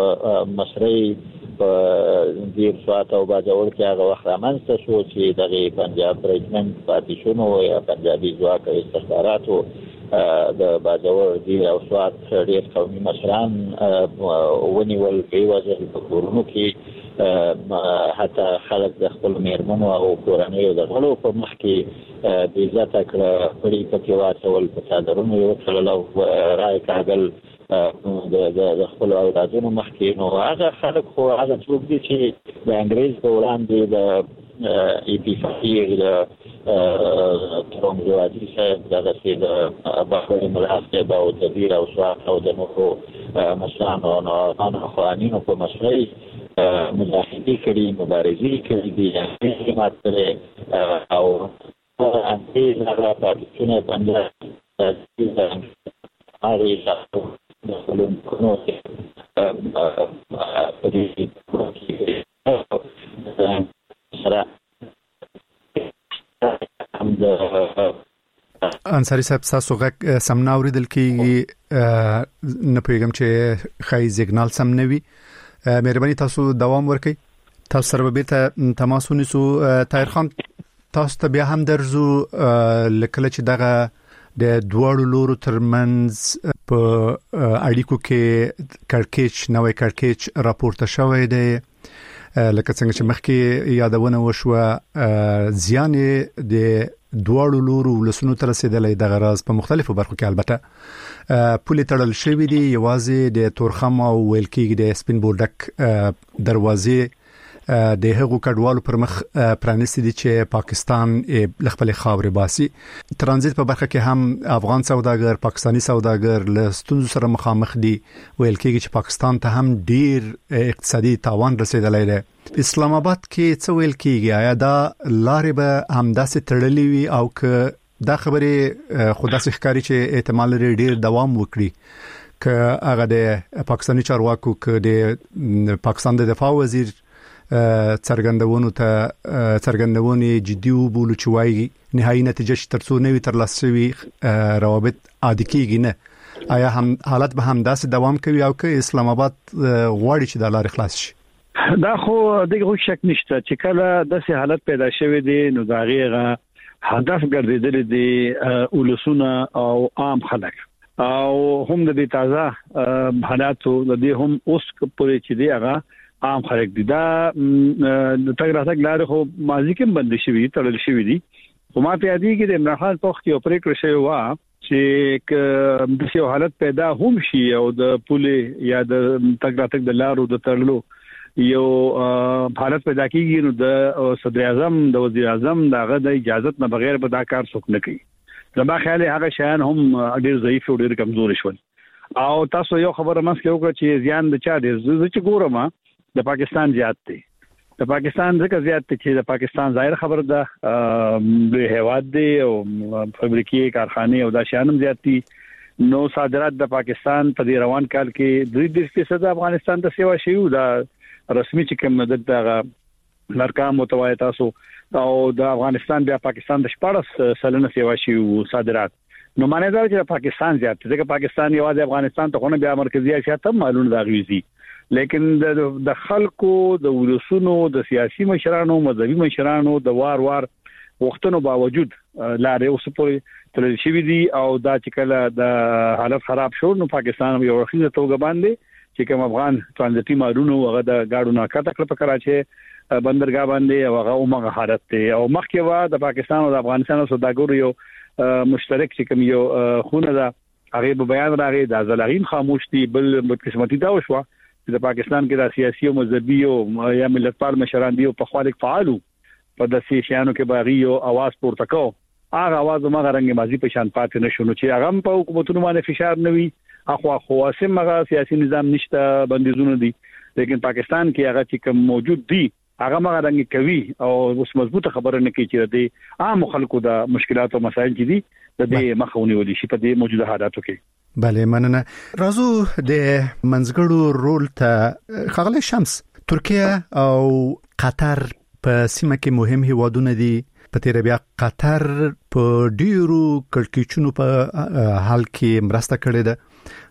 په مصری په دیر ساعت او باجوړ کې هغه وخت رامنځته شو چې دغه پنجاب رجمنټ پاتې شونه یا پنجابي ځواک او استخباراتو د باجوړ دیر او ساعت ډېر قومي مشران ونیول په وجه په کورونو کې حتی خلک د خپل میرمنو او کورنیو د غلو په مخ کې د عزت کړه پرې پکې واچول په صادرونو یو څلو راي کاغل د خپل اولادونو مخ کې نو هغه خلک خو هغه څوک دي چې د انګريز په وړاندې د ایپیفایر د ترونګوادي صاحب دغه چې د بحر ملحقه به او د دیر او سواق او د نورو مشرانو او قوانینو په مشرۍ مجاهدي کړي مبارزي کړي دي حکومت سره او انګريز هغه پاتې باندې هغه د خپلون کومو په دې سره انصاری صاحب تاسو غږ سم نه اوریدل کیږي نه پیغام چې خای سیګنال سم نه وي مهرباني تاسو دوام ورکړئ تاسو سره به ته تماس ونیسو طاهر خان تاسو ته بیا هم درځو لکه چې دغه د دوړو لورو ترمنځ په اړیکو کې نوې کړکېچ راپورته شوې ده لکه څنګه چې مخکې یادونه وشوه زیان د دوړو لورو ولسونو تر رسیدلې د غراز په مختلفو برخو کې البته پولې تړل شوې دي یوازې د تورخم او ویلکې د سپین بولډک دروازې د هغو کډوالو پر مخ پرانیستي دي چې پاکستان خپل خاورې باسي ترانزیت په برخه کې هم افغان سوداګر پاکستانی سوداګر له ستونزو سره مخامخ دي ویل کېږي چې پاکستان ته هم ډیر اقتصادي تاوان رسیدلی دی اسلام آباد کې څه ویل کېږي آیا دا لارې به همداسې تړلې وي او که دا خبرې خو داسې ښکاري چې احتمال لري ډیر دوام وکړي که هغه د پاکستانی چارواکو که د پاکستان د دفاع وزیر څرګندونې جدي وبولو چې وايي نهایي نتیجه ترڅو نوي ترلاسه وي روابط عادي کېږي نه آیا هم حالت به هم داسې دوام کوي او که اسلام آباد غواړي چې د لارې خلاص شي دا خو دغه شک نشته چې کله داسې حالت پیدا شوی دی نو دا غیغه هدف ګرځیدل دي ولسونه او عام خلک او هم د تازه حالاتو د دې هم اوس پورې چې دی هغه عام خلک دي دا تګ راتګ لارې خو ماضي کې بند شوی تړل شوی دي خو ما په یادې کې د عمران خان په وخت کې پریکړه شوی و چې د یو حالت پیدا هم شي او د پولې یا د تګ راتګ د لارو د تړلو یو حالت پیدا کیږي نو د صدر اعظم د وزیر اعظم دغه د اجازه نه بغیر به دا کار څوک نه کوي زما خیال هغه شیان هم ډیر ضعیف او ډیر کمزور شول او تاسو یو خبره مس کې وکړه چې زیان د چا ډیر چې ګورم د پاکستان زیات دی د پاکستان ځکه زیات دی چې د پاکستان ظاهر خبر ده د هیواد دی او فابریکې کارخانه او دا شانم زیات دي نو صادرات د پاکستان په روان کال کې 2% افغانستان ته سیوا شي دا رسمي چې کوم دغه لارکام متوایت تاسو او د افغانستان بیا پاکستان د 14 سلنه سیوا شي صادرات نو معنی دا چې پاکستان زیات دی ځکه پاکستان یوازې افغانستان ته خونه بیا مرکزی اسیا ته معلوم دا غويزي لیکن د خلکو د ولسونو د سیاسي مشرانو مذهبي مشرانو د وار وختونو باوجود لارې اوس پورې تل شي دي او دا چې کله د حالت خراب شو نو پاکستان یو رخصت توګه باندې چې کوم افغان ترانزیتي مارونو هغه د گاډو نه کټ کړ په کراچي بندرګاه باندې او هغه عمره حالت ته او مخکې وا د پاکستان او د افغانستان سوداګرو یو مشترک چې کوم یو خونه دا هغه بیان راغی د ځلغین خاموش دي بل قسمتي دا وشو چې د پاکستان کې د سیاسي او مذهبي او یا ملتپال مشران دی او په خالق فعالو په د سیاسيانو کې باغی او आवाज پورته کو هغه आवाज مغه رنګ مازی په شان پاتې نشو چې هغه په حکومتونو باندې فشار نوي اخوا خواصم مغه سیاسي نظام نشته بندیزونه دي لیکن پاکستان کې هغه چې کوم موجود دي هغه مغه رنګ کوي او اوس مضبوطه خبره نه کوي چې د عام خلکو د مشکلات او مسایل دي د دې مخاوني ولې شي په دې موجوده حالاتو کې بله مننه راځو د منځګړو رول ته خغل شمس ترکیه او قطر په سیمه کې مهم هیوادونه دي په تیر بیا قطر په ډیرو کړکېچونو په حال کې مرسته کړې ده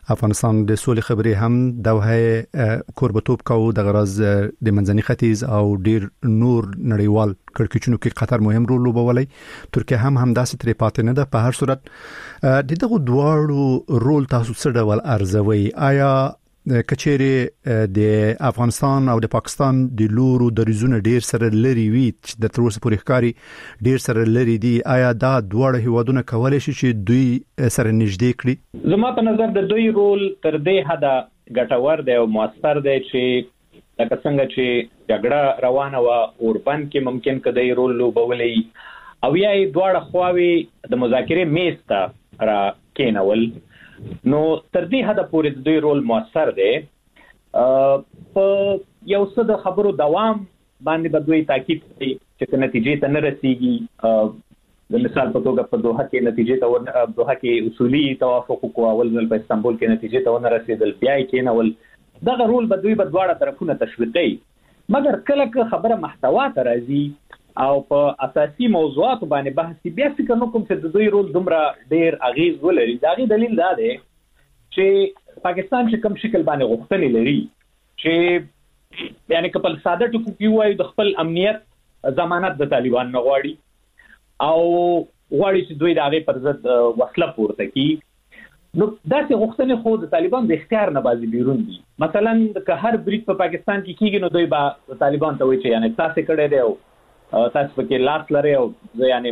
افغانستان د سولې خبرې هم دوه کوربتوب کوي د غرض د منځني ختیځ او ډیر نور نړیوال کړکېچونو کې قطر مهم رول لوبولی. ترکیه هم داسې ترې پاتې نه ده. په هر صورت دغه دواړو رول تاسو څه ډول ارزوي؟ آیا کچېره د افغانستان او د پاکستان د لورو د ریزونه ډیر سره لري وي چې د تر اوسه پورې ښکاری ډیر سره لري دي؟ آیا دا دواړه هیوادونه کولای شي چې دوی سره نږدې کړي؟ زما په نظر د دوی رول تر دې حده ګټور دی او موثر دی چې لکه څنګه چې جګړه روانه و اوربند کې ممکن کدی رول لوبولي او یا دواړه خواوي د مذاکرې میز ته را کېنول، نو تر دې حد پورې د دوی رول موثر دی. په یو څه د خبرو دوام باندې به دوی تاکید کوي چې نتیجې ته نه رسیږي. د مثال په توګه په دوحه کې نتیجې ته دوحه کې اصولي توافق وکړ، اول ځل په استانبول کې نتیجې ته ونه رسیدل، بیا یې کېنول. دغه رول به دوی په دواړه طرفونه تشویقي، مګر کله که خبره محتوا ته راځي او په اساسي موضوعات باندې بحث بیا فکر نه کوم چې د دوی رول دومره ډیر اغیز ولري. دا غي دلیل دا دی چې پاکستان چې کوم شکل باندې غوښتنې لري چې یعنی کپل ساده ټکو کیوای د خپل امنیت ضمانت د طالبان نه غواړي او غواړي چې دوی د هغه پر ضد وسله پورته کړي. نو داسې غوښتنې خو د طالبان د اختیار نه بازي بیرون دي. مثلا که هر بریټ په پاکستان کې کیږي نو دوی به طالبان ته وایي چې یعنی تاسو کړه دی او تاسو پکې لاس لري او یعنی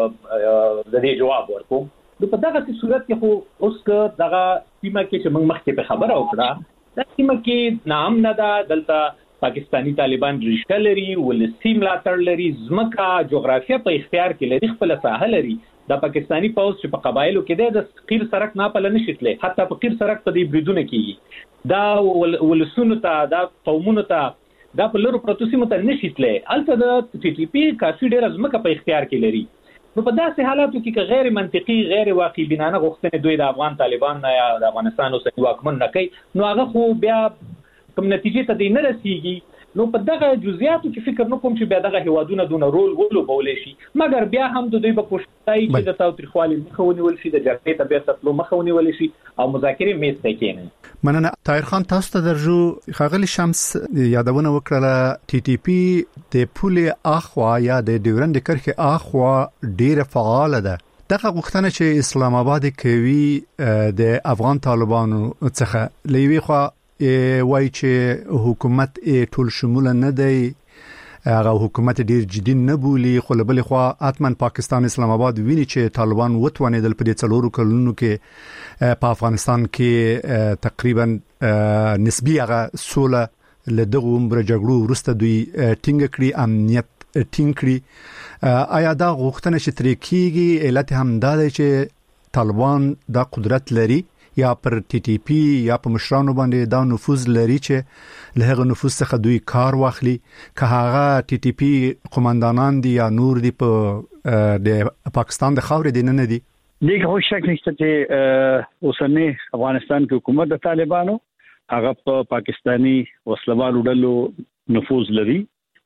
د دې جواب ورکوم. نو په دغه صورت کې خو اوس که دغه سیمه کې چې موږ مخکې په خبره وکړه، دا سیمه کې نام نه ده، دلته پاکستانی طالبان رښتیا لري، ولسی ملاتړ لري، ځمکه جغرافیه په اختیار کې لري، خپل ساحه لري. د پاکستانی پوز چې په قبایلو کې د قیر سرک نه پله نشیتله، حتی په قیر سرک په دې بریدونه کېږي، دا ولسونو ته دا قومونو ته دا په لورو پروتو سیمو ته نشیتله. البته د ټي ټي پی کافي ډېر ځمکه په اختیار کې لري. نو په داسې حالاتو کې غیر منطقي غیر واقعي بنانه غوښتنې دوی د افغان طالبان نه یا د افغانستان اوسنی واکمن نه کوي، نو هغه خو بیا کوم نتیجې ته دی نه رسیږي. نو په دغه جزئیاتو کې فکر نه کوم چې بیا دغه هیوادونه دون رول ولوبولی شي، مګر بیا هم د دوی په کوشش کوي چې د تاوتریخوالي مخه ونیول شي، د جګړې ته بیا تطلو مخه ونیول شي او مذاکرې میز ته کېني. مننه. طاهر خان، تاسو ته درجو خاغلی شمس یادونه وکړه ټي ټي پی د پولې اخوا یا د ډیورند کرښې اخوا ډیره فعال ده. دغه غوښتنه چې اسلام آباد کوي د افغان طالبانو څخه لوي خو وای چې حکومت ټول شمول نه دی، هغه حکومت ډیر جدي نه بولی، خو بل خو اتمن پاکستان اسلام آباد ویني چې طالبان وتوانیدل په دې څلورو کلونو کې په افغانستان کې تقریبا نسبی هغه سوله لدغه عمر جګړو وروسته دوی ټینګ کړی، امنیت ټینګ کړی. آیا دا غوښتنه چې ترې کېږي علت هم دا دی چې طالبان دا قدرت لري یا پر ټي ټي پی یا په مشرانو باندې دا نفوذ لري چې له هغه نفوذ څخه دوی کار واخلي؟ که هغه ټي ټي پی قومندانان دي یا نور دي په د پاکستان د خاورې دي نه دي؟ دغه هیڅ شک نشته چې اوسنی افغانستان کې حکومت د طالبانو هغه په پاکستانی وسلوالو ډلو نفوذ لري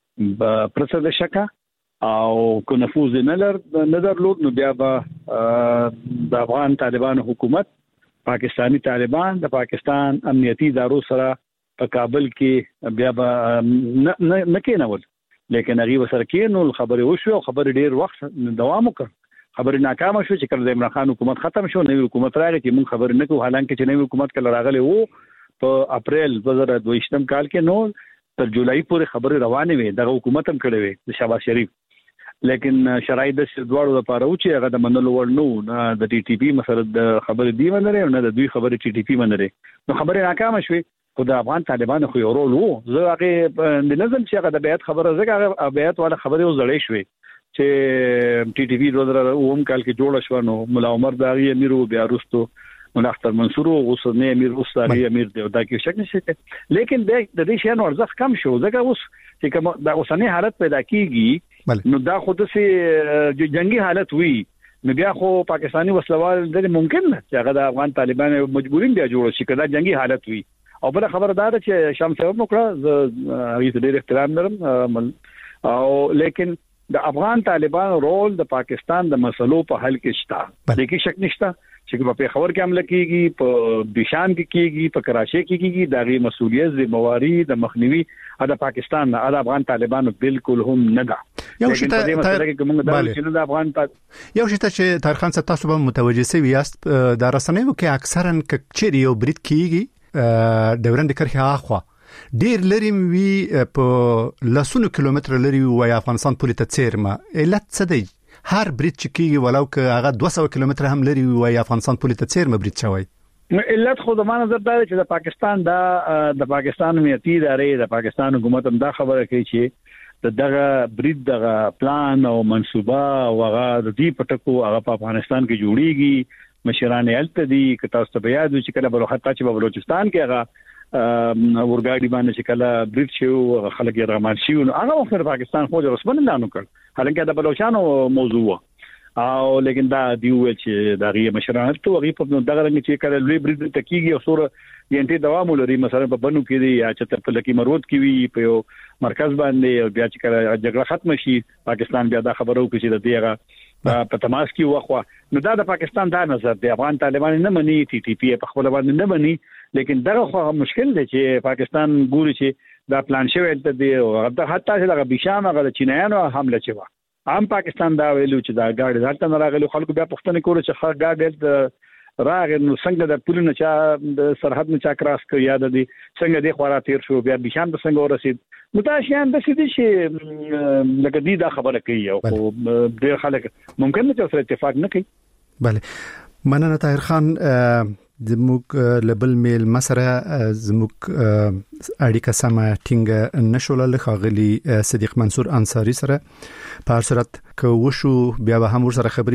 پرڅه د شکه، او کو نفوذ نه درلود نو بیا به د افغان طالبانو حکومت پاکستانی طالبان د پاکستان امنیتي ادارو سره په کابل کې بیا به نه کېنول، لیکن هغه وسره کېنول خبرې وشو او خبرې ډیر وخت دوام وکړ. خبرې ناکامه شو چې کله د عمران خان حکومت ختم شو، نوې حکومت راغی چې موږ خبرې نه کوو، حالانکه چې نوې حکومت کله راغلی وو په اپریل 2022 کال کې، نو تر جولای پورې خبرې روانې وې، دغه حکومت هم کړې وې د شهباز شریف، لیکن شرایط د دواړو لپاره و چې هغه د منلو وړ نه، نه د ټي ټي پی مسله د خبرې دی منره نه د دوی خبرې ټي ټي پی منره، نو خبرې ناکامه شوې. خو د افغان طالبانو خو یو رول وو، زه هغه د نظم چې هغه د بیعت خبره زګه بیعت والا خبرې وزړې شوې چې ټي ټي پی 2009 کال کې جوړ شو، نو مولا عمر داغي امیر او بیا وروسته مولا اختر منصور او غوثنی امیر اوساري امیر دی، دا کې شک نشته. لیکن د دې شیانو ارزښت کم شو ځکه اوس چې کوم د اوسنی حالت پیدا کیږي نو دا خود سي جنگي حالت وي، نو بیا خو پاکستانی وسلوال د ممکن نه چې هغه د افغان طالبان مجبورین بیا جوړ شي کله جنگي حالت وي. او بل خبره دا چې شام صاحب وکړه، زه ډېر احترام لرم او لیکن د افغان طالبان رول د پاکستان د مسلو په حل کې شته لیکي شک نشته چې په پیښور کې عمل کیږي په بشام کې کیږي په کراچي کې کیږي د غي مسؤلیت ذمہواری د مخنیوي د پاکستان نه د افغان طالبانو بالکل هم نه ده یو شته چې د افغان یو شته چې تارخان تاسو به متوجه سوي یاست د رسنیو کې اکثرا کچري یو برید کیږي دوران د کرخه اخوا ډیر لري وی په لسونو کیلومتر لري وای افغانستان پولیس ته چیرمه علت څه دی هر برید چې کیږي ولو که هغه 200 کیلومتر هم لري وای افغانستان پولیس ته چیرمه برید شوی علت خو د ما نظر دا چې د پاکستان د پاکستان امنیتي ادارې د پاکستان حکومت هم دا خبره کوي چې دغه برید دغه پلان او منصوبه او هغه د دې پټکو هغه په افغانستان کې جوړیږي مشران التدي کته استبیاد چې کله بل حتی چې په بلوچستان کې هغه ورګاډي باندې چې کله برید شو خلک یې رغمان شي نو هغه وخت پاکستان خو رسمن نه نوکړ حالانکه د بلوچستان موضوع او لیکن دا دیو چې دا غي مشران ته غي په دغه رنګ چې کله لوی برید تکیږي او سور ینټي دوام لري مثلا په بنو کې دی یا چې په لکی مرود کې وي په مرکز باندې بیا چې کله جګړه ختم شي پاکستان بیا دا خبرو کې چې د دیغه په تماس کې وخوا نو دا د پاکستان دا نظر دی افغان طالبان نه مني ټي ټي پی په خپل باندې نه مني لیکن دغه خو مشکل دی چې پاکستان ګوري چې دا پلان شوی ته دی او حتی چې د بشام غل چینایانو حمله شوه عام پاکستان دا ویلو چې دا ګاډي ځلته نه راغلي خلکو بیا پښتنه کول چې خا ګاډي راغ نو څنګه د پولینو چا د سرحد نه چا کراس کوي یاد دي څنګه د خورا تیر شو بیا بشام د څنګه ورسید نو دا شیان د سې دي چې لکه دې دا خبره کوي او ډېر خلک ممکن چې سره اتفاق نه کوي بله مننه طاهر خان زموږ لبل میل مسره زموږ اړیکه سم ټینګ نشول له خاغلی صدیق منصور انصاری سره په هر صورت که وشو بیا به هم ور سره خبري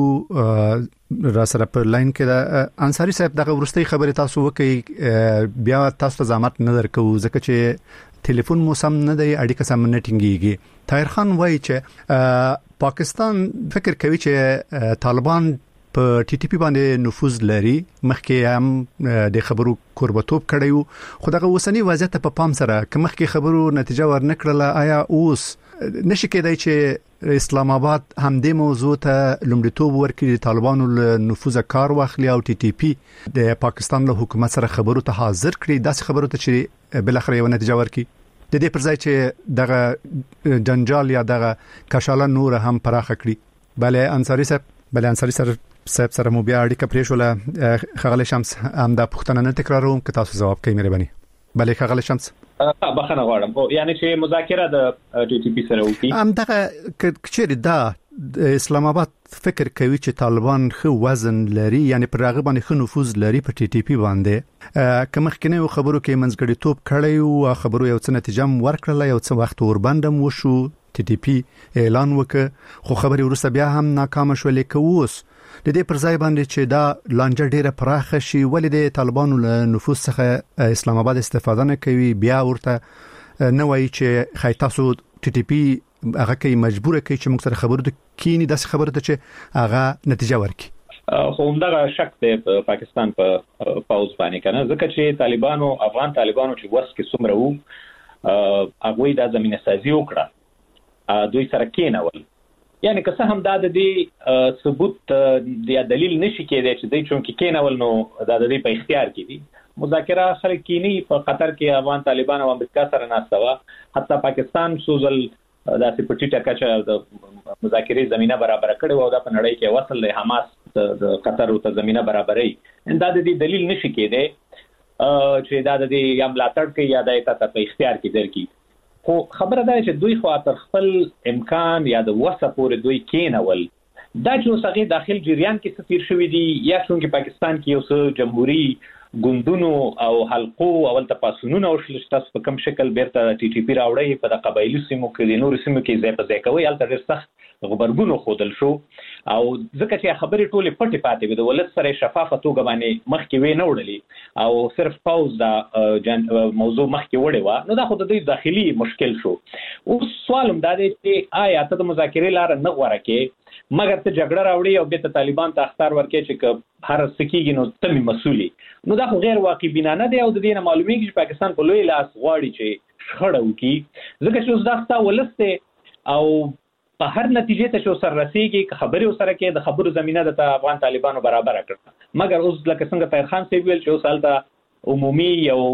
وکړو را سره پر لاین کې د انصاری صاحب دغه ورستۍ خبره تاسو وکي بیا تاسو ته زحمت نه درکو ځکه چې ټلیفون مو سم نه دی اړیکه سم نه ټینګيږي طاهر خان وایي چې پاکستان فکر کوي چې طالبان په ټي ټي پی باندې نفوذ لري مخکې هم د خبرو قربتوب کړیو خو دغه وسنی وضعیت په پام سره که مخکې خبرو نتیجه ورنکړه آیا اوس نشي کېدای چې اسلام آباد هم د موضوع ته لومړیتوب ورکړي طالبانو له نفوذ کار واخلي او ټي ټي پی د پاکستان له حکومت سره خبرو ته حاضر کړي داسې خبرو ته چې بل اخر یو نتیجه ورکړي د دې پر ځای چې دغه جنجال یا دغه کشاله نور هم پراخ کړي بله انصاری سره مو بیا اړیکه پریښوله خغل شمس هم دا پښتنه نه تکراروم که تاسو جواب کوي مهرباني بله خغل شمس بخنه غواړم یعنی چې مذاکره د ټي ټي پی سره وکړي هم دغه کچېری دا اسلام آباد فکر کوي چې طالبان خو وزن لري یعنی پر هغه باندې خو نفوذ لري په ټي ټي پی باندې کوم مخکنه خبرو کې منځګړی توپ کړی او خبرو یو څه نتیجه ورکړله یو څه وخت وربندم وشو ټي ټي پی اعلان وکړ خو خبري ورسته بیا هم ناکام شول کووس د دې پر ځای باندې چې دا لانجه ډیره پراخه شي ولې د طالبانو له نفوذ څخه اسلام آباد استفاده نه کوي بیا ورته نه وایي چې خای تاسو ټي ټي پی هغه کوي مجبور کوي چې موږ سره خبرو کینی داس خبره ته چې هغه نتیجه ورکړي خو همدغه شک د پاکستان په پاوز باندې کنه ځکه چې طالبانو افغان طالبانو چې وس کې څومره وو هغه د زمينه سازي وکړه دوی سره کېنول یعنی که څه هم دا د دې ثبوت د دلیل نشي کېدای چې دوی چون کې کېنول نو دا د دې په اختیار کې دي مذاکره خلک کینی په قطر کې افغان طالبان او امریکا سره ناستوا حتی پاکستان سوزل داسې پټی ټکا چې د مذاکرې زمينه برابر کړي او دا په نړۍ کې وصل له حماس د قطر ته زمينه برابرې دا د دې دلیل نشي کېدای چې دا د دې یا ملاتړ کوي یا د ایت په اختیار کې درکې خو خبره ده چې دوی خو تر خپل امکان یا د وسه پورې دوی کېنول دا چې اوسغه داخل جریان کې څه تیر شوې دي یا څنګه پاکستان کې یو څه جمهوریت ګوندونو او حلقو او تپاسونو او شلشتاس په کوم شکل بیرته ټي ټي پی راوړی په د قبایلی سیمو کې د نور سیمو کې ځای په ځای کوي الته ډېر سخت غبرګونو خودل شو او ځکه چې خبرې ټولې پټې پاتې وي د ولادت سره شفافه توګه باندې مخکې وې نه وړلې او صرف پاوز دا موضوع مخکې وړې و نو دا خو د دوی داخلي مشکل شو اوس سوال هم دا دی چې آیا ته د مذاکرې لار نه غوړه کې مګر ته جګړه راوړي او به طالبان ته اختیار ورکړي چې هر سکیږي نو ته مسؤلی نو دا خو غیر واقعي بنانه دی او د دې نه معلومیږي چې پاکستان په لوی لاس غواړي چې شخړه وکړي ځکه چې اوس دا ستا ولسته او په هر نتیجې ته چې سر رسیږي خبرې سره کې د خبرو زمينه د افغان طالبانو برابر کړه مګر اوس لکه څنګه طاهر خان سی ویل چې اوس حالت عمومي یو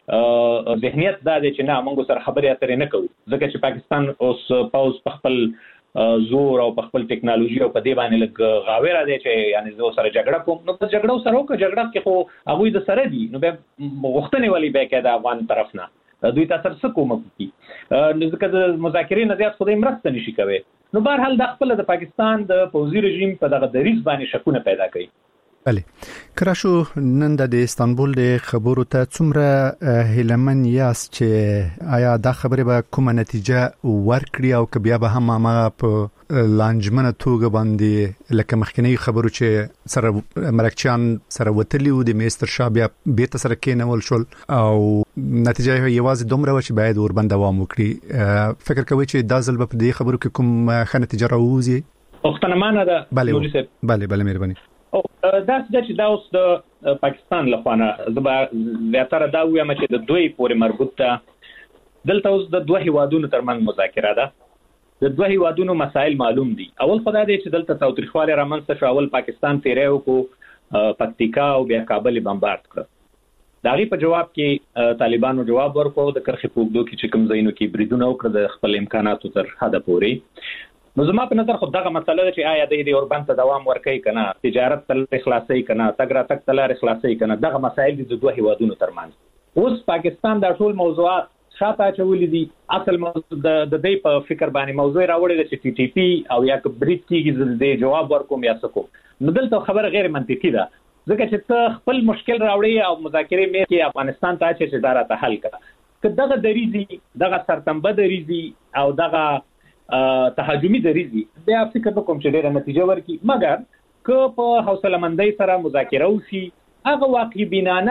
ذهنیت دا دی چې نه موږ سره خبرې اترې نه کوو ځکه چې پاکستان اوس پاوز په خپل زور او په خپل ټیکنالوژي او په دې باندې لږ غاوره دی چې یعنی زه سره جګړه کوم نو په جګړه سره وکړه جګړه کې خو هغه د سره دي نو به غوښتنې ولې به کې د افغان طرف نه دوی تاسو سره کوم کوي ځکه د مذاکرې نه زیات خدای مرسته نشي کوي نو بهر حال د خپل د پاکستان د پوځي رژیم په دغه دریځ باندې شکونه پیدا کوي بله کراشو نن د استانبول د خبرو ته څومره هیلمن یاس چې آیا دا خبره به کومه نتیجه ورکړي او که بیا به هم ما په لانجمنه توګه باندې لکه مخکنی خبرو چې سره مرکچیان سره وتلی و د میستر شاه بیا بیرته سره کېنول شول او نتیجه یوازې دومره و چې باید وربند دوام وکړي فکر کوي چې دا ځل به په دې خبرو کې کوم ښه نتیجه راوځي وختنمانه ده بله مهرباني او دا چې دا اوس د پاکستان لخوانه زبا زیاتره دا وایم چې د دوی پورې مربوط ده دلته اوس د دوه هیوادونو ترمن مذاکره ده د دوه هیوادونو مسائل معلوم دي اول خدای دې چې دلته تاوتریخواله رامنځته شو اول پاکستان تیرې وکړو پکتیکا او بیا کابل بمبارد کړ داغي په جواب کې طالبانو جواب ورکړ د کرخې پوګدو کې چې کوم ځایونو کې بریدونه وکړ د خپل امکاناتو تر حد پورې نو زما په نظر خو دغه مسله ده چې آیا د دې اوربند ته دوام ورکړي کنه تجارت تل خلاصي کنه تګ را تک تل خلاصي کنه دغه مسایل د دوه هیوادونو ترمنځ اوس پاکستان دا ټول موضوعات شاته چولې دي اصل موضوع د دې په فکر باندې موضوع راوړی د ټي ټي پی او یا کبریت کیږي د جواب ورکوم یا سکو نو دلته خبره غیر منطقي ده ځکه چې ته خپل مشکل راوړی او مذاکره مې کې افغانستان ته چې اداره حل کړه که دغه دریزي دغه سرتنبه دریزي او دغه تهاجمي دریزي بیا فکر وکم چې ډیره نتیجه ورکړي مګر که په حوصله مندۍ سره مذاکره وشي هغه واقعي بینانه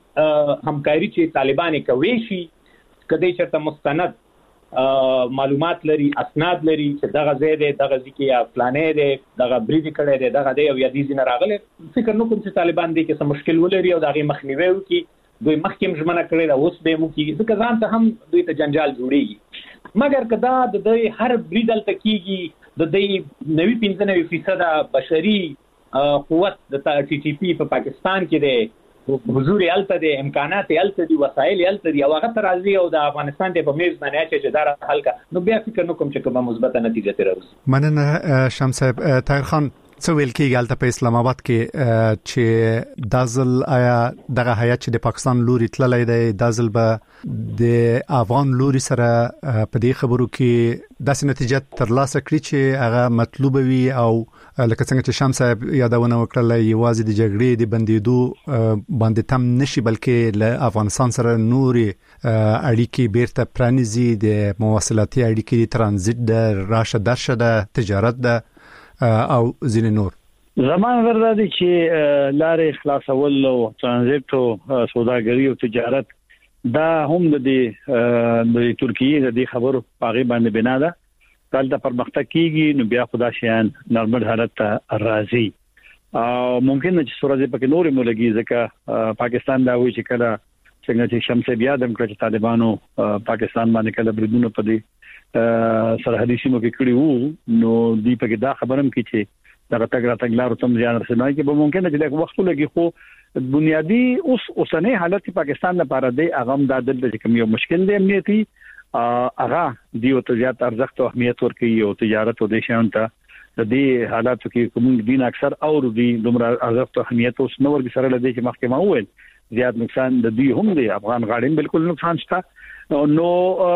همکاري چې طالبان کوي شي کدی چې مستند معلومات لري اسناد لري چې دغه زیاده دغه ځکه یا پلانې دي دغه بریډ کړي دي دغه دی او یا دې نه راغله فکر نو کوم چې طالبان دې کې څه مشکل ولري او دغه مخنیوي وکړي دوی مخکې ژمنه کړې دا اوس به مو کې ځکه ځان ته هم دوی ته جنجال جوړيږي مګر کدا د دې هر بریدل تکیږي د دې 95% بشري قوت د ټي ټي پی په پاکستان کې دی حضور الته دي امکانات الته دي وسایل الته دي او هغه ترازی او د افغانستان ته په میز باندې چې دار حل کا نو بیا فکر نو کوم چې کومه مثبت نتیجه تروز مننه شمس صاحب طاهر خان څو ویل کېږي الته په اسلام آباد کې چې دازل آیا دغه حیات چې د پاکستان لوري تللی دی دازل به د افغان لوري سره په دې خبرو کې داسې نتیجه ترلاسه کړي چې هغه مطلوب وي او لکه څنګه چې شمس صاحب یادونه وکړه یوازې د جګړې د بندیدو باندې تم نشي بلکې له افغانستان سره نوري اړیکې بیرته پرانیزي د مواصلاتي اړیکې ترانزیت د راشه درشه د تجارت د او ځینې نور زمان ورته چې لارې خلاصول او ترانزیت او سوداګري او تجارت دا هم د ترکیه د خبرو پاغي باندې بنا ده کله پرمختګ کیږي نو بیا خدا شیان نورمال حالت ته راځي او ممکن چې سورځي پکې نور مولګي ځکه پاکستان دا وایي چې کله څنګه چې شمس بیا د امریکا طالبانو پاکستان باندې کله بریدونه پدې سرحدي سیمو کې کړی وو نو دی په دا خبرم کې چې دا تګ لارو تم ځان رسنای کې به ممکن چې لږ وخت لګي خو بنیادی اوسنۍ حالت پاکستان لپاره دی اغم د عدالت کوم یو مشکل دی امنیتي اغه دی او تجارت ارزښت او اهمیت ورکوي او تجارت او دیشان ته د دې حالاتو کې کوم دین اکثر او دی دومره ارزښت او اهمیت اوس نو ورګ سره لدی چې مخکې ما وویل زیات نقصان د دوی هم دی افغان غاړي بالکل نقصان شته نو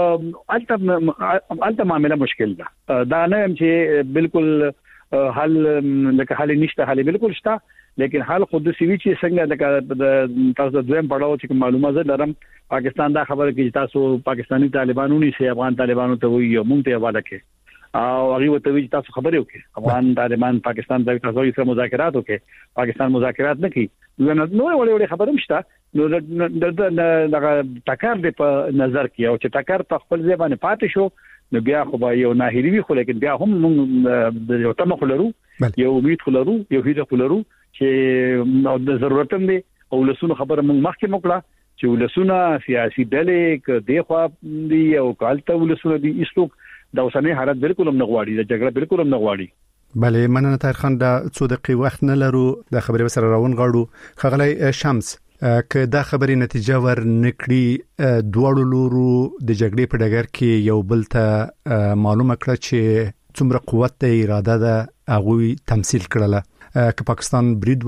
البته معاملې مشکل ده دا نه چې بالکل حل لکه حل نشته حل بالکل شته لیکن حال خود سوي چې څنګه د تاسو دویم پړاو چې معلومات لرم پاکستان دا خبره کوي تاسو پاکستانی طالبانو نه سي افغان طالبانو ته وي مونږ ته حواله کوي او هغه وته وی تاسو خبرې وکړي افغان طالبان پاکستان د تاسو سره مذاکرات وکړي پاکستان مذاکرات نه کوي نو وړي خبره مشته نو د ټکر په نظر کې او چې ټکر په خپل ځای باندې پاتې شو نو بیا خو به یو ناهیلی وي خو لیکن بیا هم موږ یو تمه خلرو یو امید خلرو یو هیله خلرو چې د ضرورت هم دي او لسونو خبره موږ مخکې وکړه چې ولسونه سیاسي ډلې ک دی خو دی او کالته ولسونه دي ایستو د اوسنۍ حالت بالکل هم نه غواړي د جګړه بالکل هم نه غواړي بله مننه طاهر خان د څو دقیقې وخت نه لرو د خبرې سره راون غاړو خغلی شمس که دا خبرې نتیجه ور نکړي دوړو لورو د جګړې په ډګر کې یو بل ته معلومه کړه چې څومره قوت د اراده ده هغه تمثيل کړله که پاکستان برید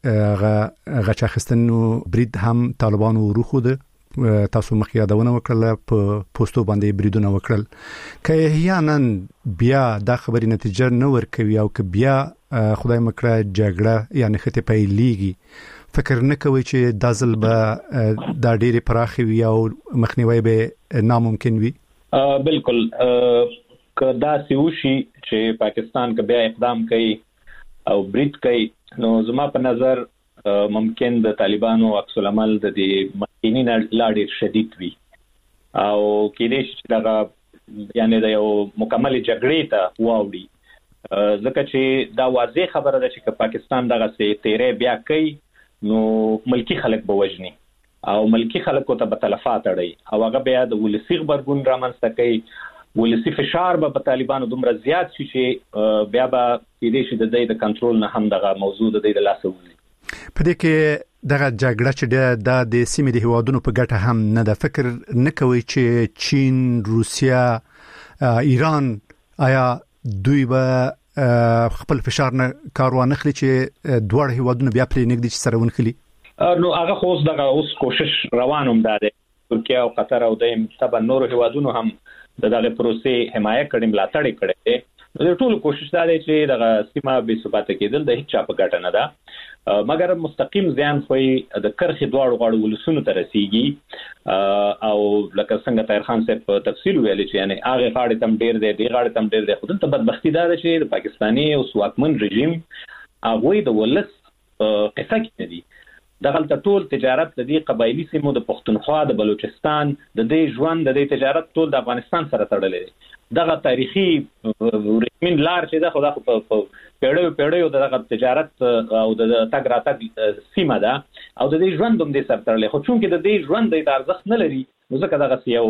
وکړي غچاخستنو برید هم طالبانو وروخوده تاسو مخ یادونه وکړه په پوسټو باندې بریدونه وکړل که احیانا بیا دا خبرې نتیجه نه ورکوي او که بیا خدای مکړه جګړه یعنی خته پیلېږي فکر نه کوي چې دا ځل به دا ډېری پراخي وي او مخنیوي به ناممکن وي بالکل که دا سوشي چې پاکستان که بیا اقدام کوي او برید کوي نو زما په نظر ممکن د طالبانو عکس العمل د دې مخکینی لاړ شدید وي او کېدای شي چې دا یعنی د یو مکمل جګړې ته واوړي ځکه چې دا واضح خبره ده چې پاکستان دغه سي تیرې بیا کوي نو ملکی خلک به وژني او ملکی خلکو ته به تلفات اړي او هغه بیا د ولسی خبرګون رامنځته کوي ولسی فشار به طالبانو دومره زیات شي چې بیا به کېدای شي د دې د کنټرول نه هم دغه موضوع د دې د لاس وځي په دې کې دغه جګړه چې د سیمې د هیوادونو په ګټه هم نه ده فکر نه کوي چې چین روسیا ایران آیا دوی به خپل فشار نه کاروان خلی چې دوه هیوادونو بیا پرې نګدي چې سره ونخلي نو هغه خو اوس کوشش روانوم ده ترکیه او قطر او د تبع نور هیوادونو هم دغه پروسې حمایت کړي ملاتړ کړي د ټول کوشش دا دی چې دغه سیمه به ثبات کېدل د هیڅ چا په ګټه نه ده مګر مستقیم ځان خو د کرخي دواړو غاړو ولسونو ته رسیږي او لکه څنګه طاهر خان صاحب په تفصیل ویل چې یعنی هغه غاړې تم ډیر دی دی غاړې تم ډیر دی خو دلته بدبختی دا ده چې د پاکستاني او سواکمن رژیم هغه د ولس قصه کې دي دغه ټول تجارت د دې قبایلی سیمو د پښتونخوا د بلوچستان د دې ژوند د دې تجارت ټول د افغانستان سره تړلې دي دغه تاریخي رسمین لار چې دا خو د پیړیو دغه تجارت او د تګ راتګ سیمه ده او د دې ژوند هم دې سره تړلې خو چونکې د دې ژوند د ارزښت نه لري نو ځکه دغه یو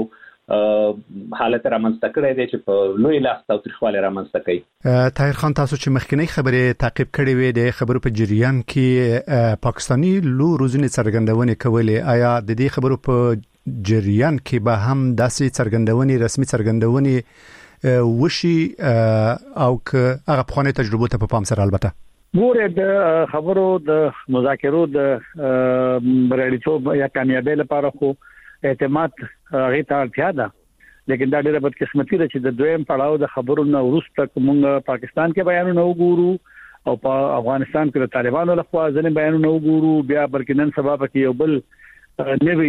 حالت رامنځته کړی دی چې په لوی لاس او تاریخواله رامنځته کوي طاهر خان تاسو چې مخکنی خبره تعقیب کړې وې د خبرو په جریان کې پاکستانی لو روزنی څرګندونه کولې آیا د دې خبرو په جریان کې به هم داسې څرګندونې رسمي څرګندونې وشي او که هغه په تجربه ته په پام سره البته ګوره د خبرو د مذاکرو د بریالیتوب یا کامیابی لپاره خو اعتماد هغه ته اړتیا ده لیکن دا ډېره بدقسمتي ده چې د دویم پړاو د خبرو نه وروسته موږ پاکستان کې بیانونه وګورو او په افغانستان کې د طالبانو لخوا ځنې بیانونه وګورو بیا برکینن سبب کې یو بل نوی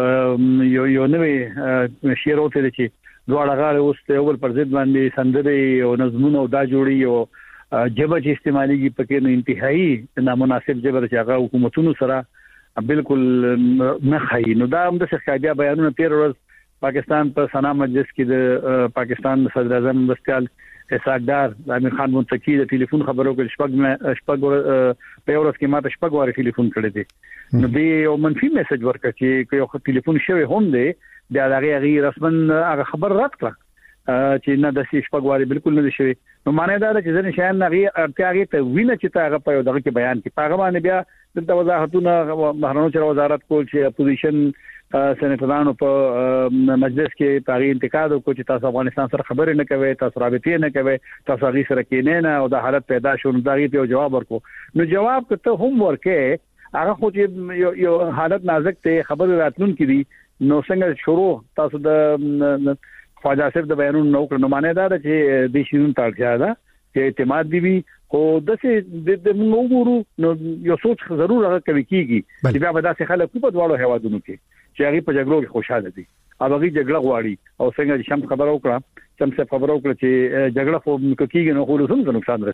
یو نوی شیرو ته چې دواړه غاړه اوس ته یو بل پر ضد باندې سندري او نظمونه او دا جوړي او جبه چې استعماليږي پکې نو انتهایی نامناسب جبه چې هغه حکومتونو سره بالکل نه خای نو دا هم د شخصیت بیانونه 13 ورځ پاکستان په سنا مجلس کې د پاکستان صدر اعظم مستقل اسحاقدار امیر خان منتقی د ټلیفون خبرو کې شپږ په ورځ کې ماته شپږ واره ټلیفون کړی دی نو دی یو منفي میسج ورکړ چې یو ټلیفون شوی هم دی بیا هغه رسمن هغه خبر رد کړ چې نه د شپږ واره بالکل نه شوی نو معنی دا چې ځنې شاین هغه ارتیاغه ته وینه چې هغه په دغه کې بیان کې هغه باندې بیا د وضاحتونه بهرنیو چارو وزارت کول چې اپوزیشن سېنیټرانو په مجلس کې تاغي انتقاد وکړي چې تاسو افغانستان سره خبرې نه کوي تاسو رابطې نه کوي تاسو هغه سره کې نه او د حالت پیدا شو نو دغه ته جواب ورکو نو جواب ته هم ورکې هغه خو چې یو حالت نازک ته خبر راتلون کړي نو څنګه شروع تاسو د خواجه صاحب د بیانونو نو کړو معنی دا چې د شینون تړیا ده چې اعتماد دی خو دسه د موږ ورو نو یو سوچ ضرور هغه کوي کیږي چې بیا به داسې خلک په دواړو هوادونو کې چې هغه په جګړو کې خوشاله دي او هغه جګړه غواړي او څنګه چې شم خبرو کړه چې جګړه خو کیږي نو خو له څه نقصان رسي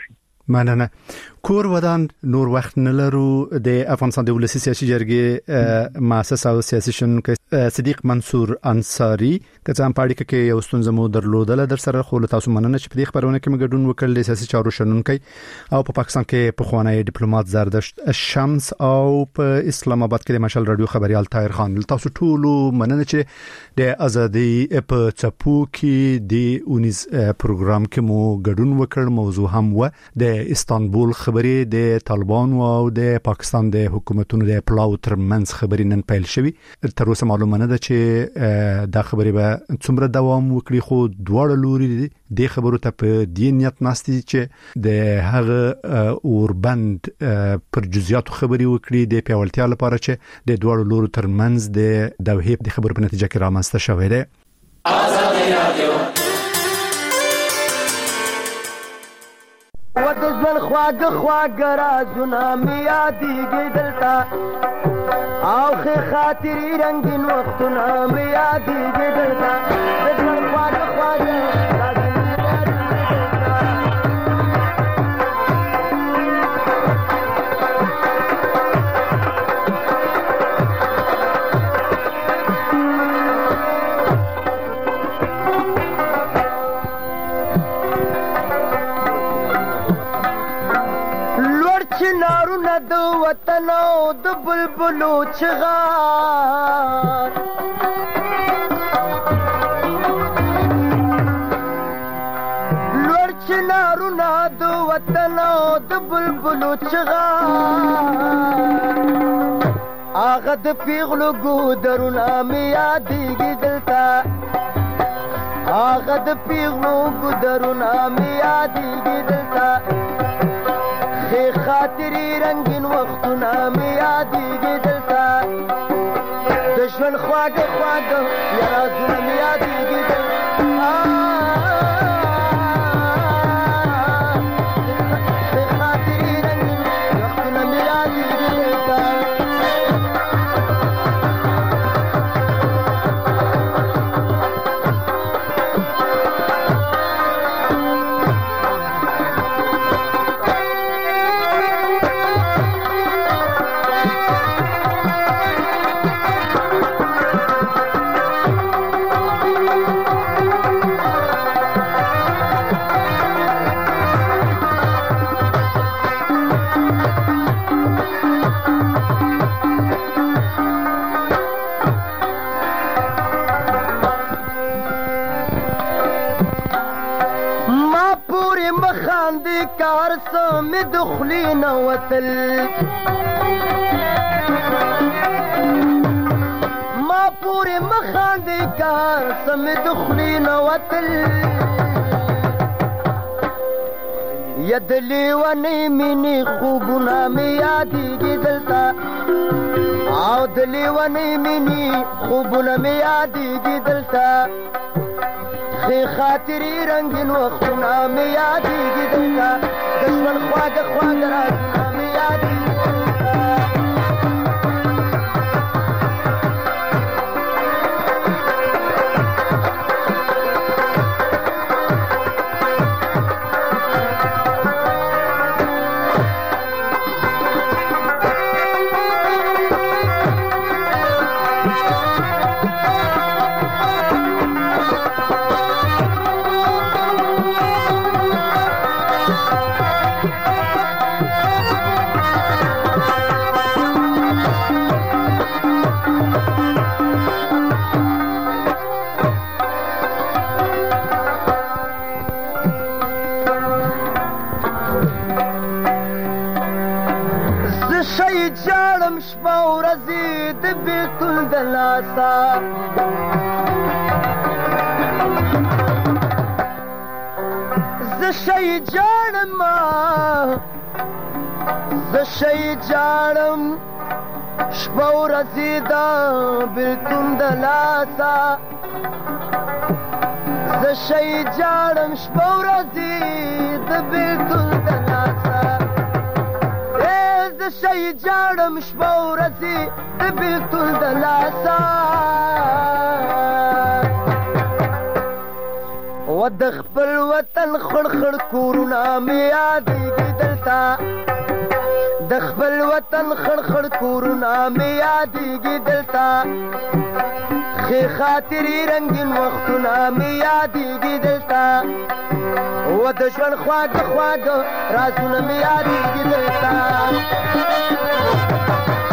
مننه. کور ودان نور وخت نه لرو. د افغانستان د ولسی سیاسي جرګې مؤسس او سیاسي شنونکي صدیق منصور انصاری کڅام پاړی کې یو ستونزه مو درلودله در سره خو تاسو مننه چې په دې خبرونه کې مګډون وکړل سیاسي چارو شنونکي او په پاکستان کې په خوانی ډیپلوماټ زردشت شمس او په اسلام آباد کې د مشال رادیو خبريال طاهر خان. تاسو ټول مننه چې د ازادي په چپو کې د اونیز پروګرام کې مو ګډون وکړ. موضوع هم و د استانبول خبرې د طالبانو او د پاکستان د حکومتونو د پلاو ترمنځ خبرې نن پیل شوي. تر اوسه معلومه نه ده چې دا خبرې به څومره دوام وکړي خو دواړه لوري د خبرو ته په دې نیت ناستي چې د هغه اوربند پر جزئیاتو خبرې وکړي د پیاوړتیا لپاره چې د دواړو لورو ترمنځ د دوحې د خبرو په نتیجه کې رامنځته شوې ده. آزادي رادیو ودزل خواږه رازونه مې یادېږي دلته او ښې خاطرې رنګین وختونه مې یادېږي دلته دزل خواږه رازونه د وطن او د بلبلو چغار لوړ چنارونه د وطن او د بلبلو چغار هغه د پیغلو ګودرونه مې یادېږي دلته هغه د پیغلو ګودرونه مې یادېږي دلته خاطرې رنگین وختونه مې یادېږي دلته د ژوند خواږه یارانونه مې یادېږي دلته خاطرې رنگین وختونه مې یادېږي دلته مې د خولې نه وتل ما پورې مخاندې کار څه مې د خولې نه وتل یا د لیونۍ مینې خوبونه مې یادېږي دلته او د لیونۍ مینې خوبونه مې یادېږي دلته ښې خاطرې رنګین وختونه مې یادېږي دلته د ژوند خواږه رازونه مې یادېږي زشي جانم شپه ورځې د بېلتون د لاسه زشي جانم شپه ورځې د بېلتون د لاسه زشي جانم شپه ورځې د بېلتون د لاسه و د خپل وطن خړ خړ کورونه مې یادېږي دلته د خپل وطن خړ خړ کورونه مې یادېږي دلته خې خاطرې رنګین وختونه مې یادېږي دلته و د ژوند خواږه خواږه رازونه مې یادېږي دلته